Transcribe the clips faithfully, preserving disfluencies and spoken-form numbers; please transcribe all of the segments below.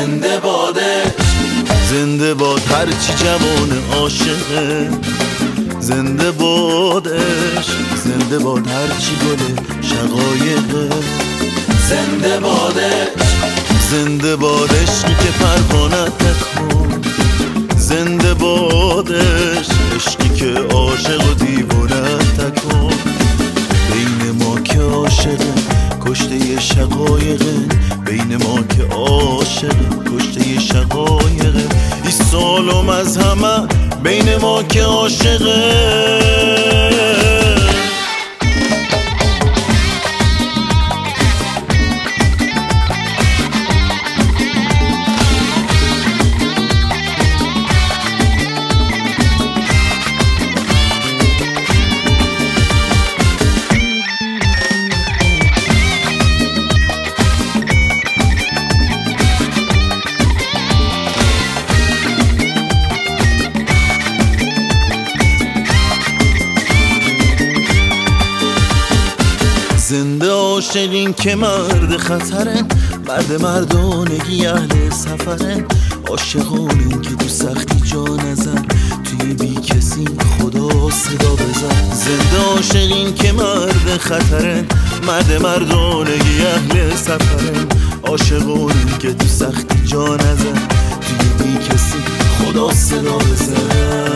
زنده بادش، زنده باد هرچی جوان عاشقه، زنده بادش، زنده باد هرچی گل شقایقه، زنده بادش، زنده بادش که پروانه تکن، زنده بادش عشقی که عاشق و دیوانه تکن. بین ما که عاشقه کشته شقایقه، بین ما که عاشقه کشته شقایقه. ای سالم از همه بین ما که عاشقه. زنده عاشقین که مرد خطرن، مرد مردانگی اهل سفرن. عاشقانین که تو سختی جا نزن، توی بی کسی خدا صدا بزن. زنده عاشقین که مرد خطرن، مرد مردانگی اهل سفرن. عاشقانین که تو سختی جا نزن، توی بی کسی خدا صدا بزن.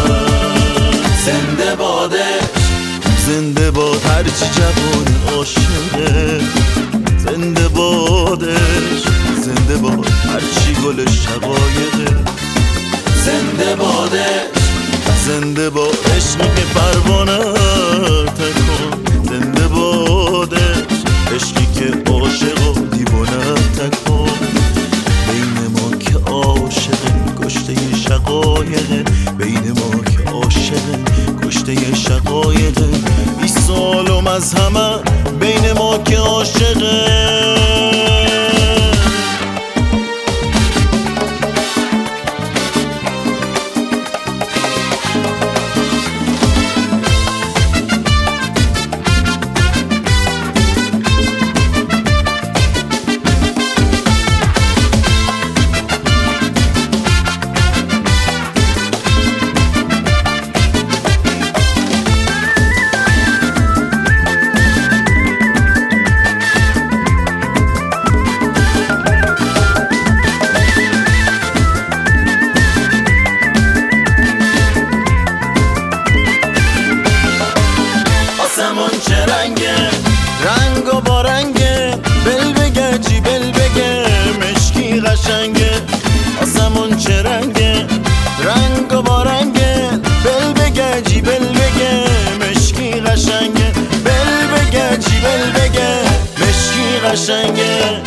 زنده بادش، زنده باد هرچی جوان عاشقه، زنده بادش، زنده باد هرچی گل شقایقه، زنده بادش، زنده باد عشقی که پروانه تکن، زنده بادش عشقی که عاشق و دیوانه تکن. بین ما که عاشقه کشته شقایقه، بین ما که عاشقه کشته شقایقه. ای سالم از همه بین ما که عاشقه. آسمون چه رنگه، رنگ و با رنگه، بل بگه جی بل بگه مشکی قشنگه. آسمون چه رنگه، رنگ و با رنگه، بل بگه جی بل بگه مشکی قشنگه. بل بگه جی بل بگه مشکی قشنگه.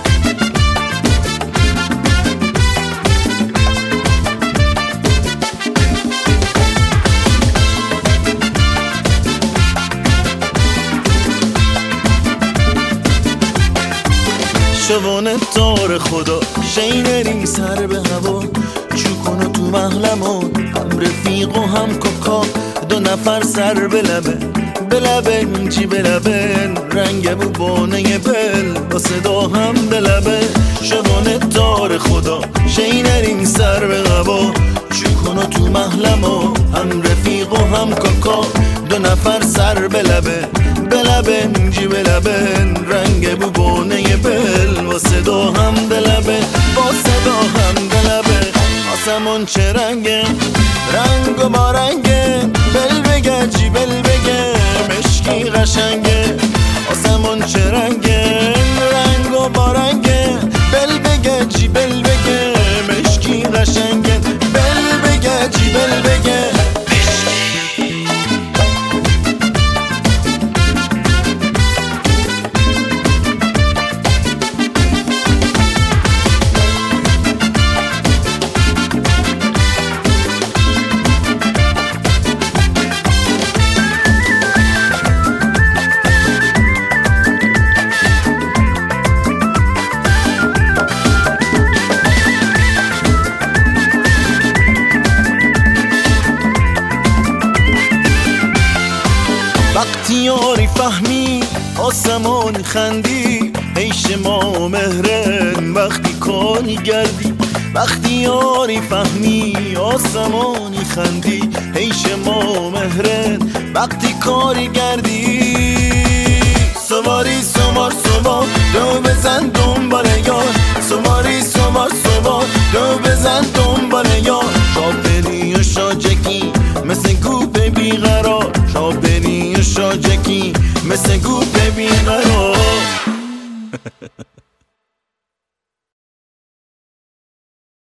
شوانه تار خدا شینری سر به هوا، چو کنو تو محلمون هم رفیق و هم کاکا. دو نفر سر به لبه به لبه چی به لبه، رنگ بو بانه بل با صدا هم به لبه. شوانه تار خدا شینری سر به هوا، چو کنو تو محلمون هم رفیق و هم کاکا. دو نفر سر به لبه به لبه جی به لبه، رنگ بو بانه بل با صدا هم به لبه، با صدا هم به لبه. آسمون چه رنگه، رنگ و با رنگه، بل بگه جی بل بگه مشکی قشنگه. آسمون چه رنگه، رنگ و با رنگه، بل بگه جی بل بگه مشکی قشنگه. بل بگه جی بل بگه وقتی یاری فهمی آسمان خندی، عیش ما مهرن وقتی کاری گردی وقتی یاری فهمی آسمانی خندی عیش ما مهرن وقتی کاری گردی سواری سوار سوار رو بزن دنبال یار سواری سوار سوار رو بزن دنبال یار شاپری و شاجکی مثل گوپ بیقرار شاپری و شاجکی مثل گوپ بیقرار